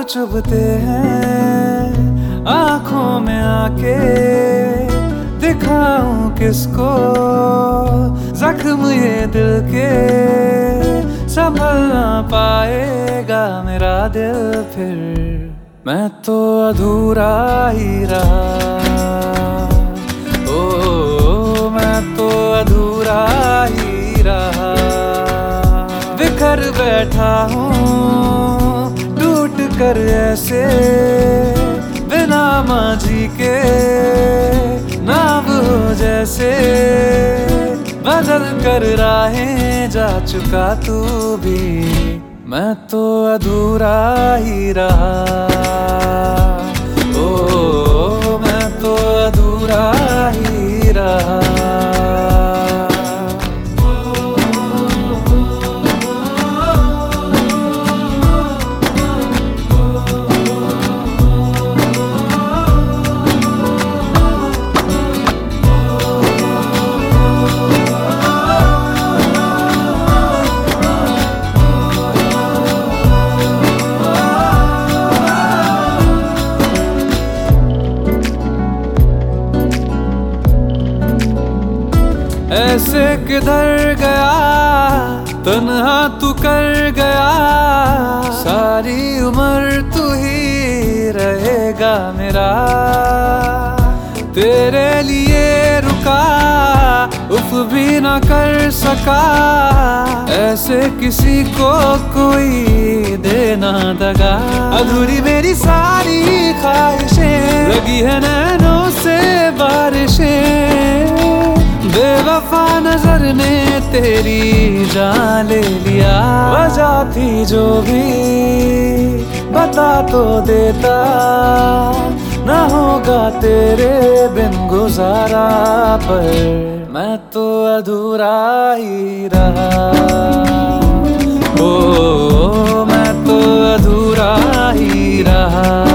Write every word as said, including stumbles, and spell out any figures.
चुभते हैं आंखों में आके, दिखाऊं किसको जख्म ये दिल के, संभल ना पाएगा मेरा दिल फिर। मैं तो अधूरा ही रहा, ओ मैं तो अधूरा ही रहा। बिखर बैठा हूँ टूट कर ऐसे, बिना माझी के नाव हो जैसे। बदल कर राहें जा चुका तू भी, मैं तो अधूरा ही रहा। ओ मैं तो अधूरा ही रहा। ऐसे किधर गया तन्हा तू कर गया, सारी उम्र तू ही रहेगा मेरा। तेरे लिए रुका उफ भी ना कर सका, ऐसे किसी को कोई देना दगा। अधूरी मेरी सारी ख्वाहिशें, लगी है नैनों से बारिशें। बेवफा नजर ने तेरी जान ले लिया, वजह थी जो भी बता तो देता। ना होगा तेरे बिन गुजारा, पर मैं तो अधूरा ही रहा। ओ मैं तो अधूरा ही रहा।